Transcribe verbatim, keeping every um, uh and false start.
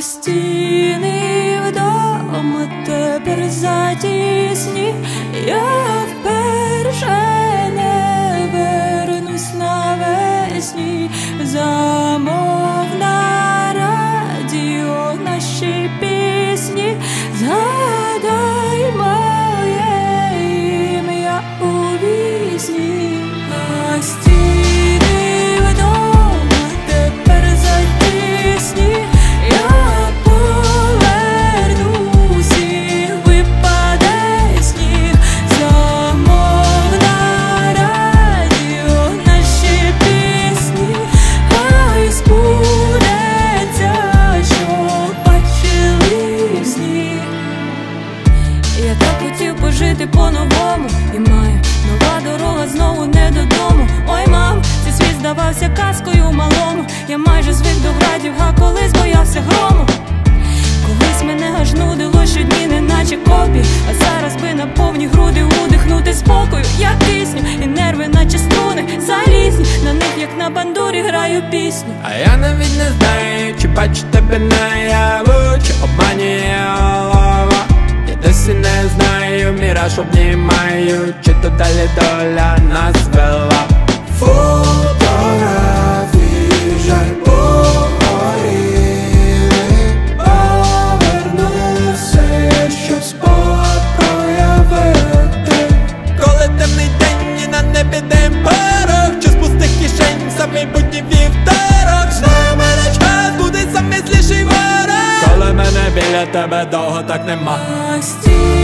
стіни вдома тепер затісні, я вперше не вернусь навесні. Замов на радіо наші пісні, згадай моє ім'я у вісні. А стіни вдома тепер затісні, я повернусь і випаде сніг. Замов на радіо наші пісні, хай збудеться, що бачили в сні. Я так хотів пожити по-новому, і маю нова дорога знову не додому. Ой, мам, цей світ здавався казкою малому. Я майже звик до градів, а колись боявся грому. Колись мене аж нудило щодні, неначе копії, а зараз би на повні груди удихнути спокою, як кисню, і нерви наче струни залізні, на них як на бандурі граю пісню. А я навіть не знаю, чи бачу тебе наяву, чи обманює голова. Я досі не знаю, міраж обнімаю, чи то далі доля нас вела. Фотографії жаль погоріли, повернуся, щоб спогад проявити. Коли темний день і на небі дим порох, чи з пустих кишень за майбутній вівторок. Знаю, мене час буде самий зліший ворог, коли мене біля тебе довго так нема.